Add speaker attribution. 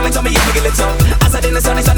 Speaker 1: me, tell me, yeah, me get lit up. I said in the sun, it's